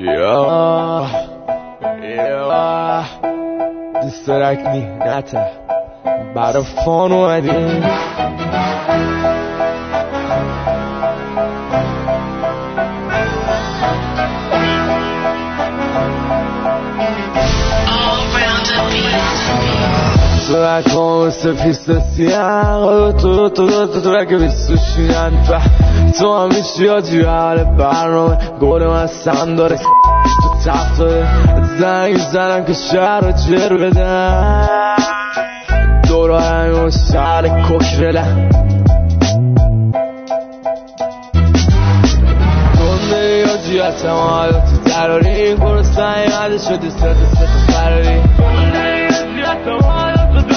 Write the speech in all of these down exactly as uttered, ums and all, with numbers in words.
یا یا دسترک نی نته برا فان اومدیم سرک ها سفیست سیاه تو تو تو تو تو که بیستوشینن به تو همیشه یادی حال برنامه گلم از سم داره تو تخت داره زنگ زنم که شهر رو جر بدن دورا همین شهر ککرله گنده یا جیت ما تو دراری این گروه سنگ عده شدی سه سه تا فراری گنده یا جیت ما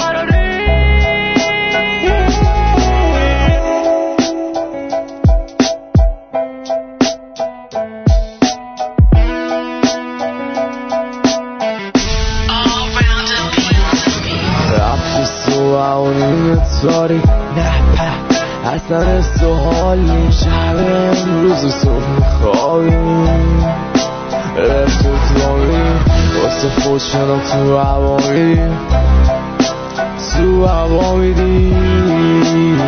ساری نه په اصلا استو حال نیم شب امروز صبح میخوابیم رفت و توامیم واسه خوشنا تو هوا میدیم تو هوا میدیم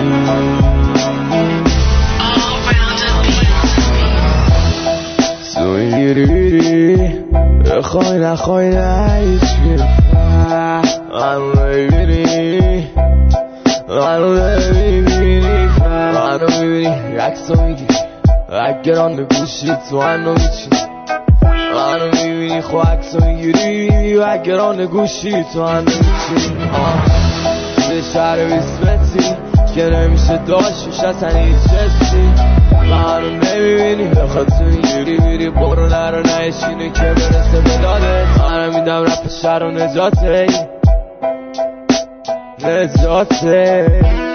تو میگیری بیری بخوای نخوای نه هیچ گرفت منو نمیبینی منو نمیبینی منو میبینی عکسو میگیری اگران به گوشی تو منو میچینی منو میبینی خو عکسو میگیری اگران به گوشی تو منو میچینی به شهر بیسمتی که نمیشه داشتش اصلا هیچ حسی منو نمیبینی بخواد تو میگیری میری برو نرو نشینه که برسه به دادت منو میدم رپ شهر و نجاته نجاته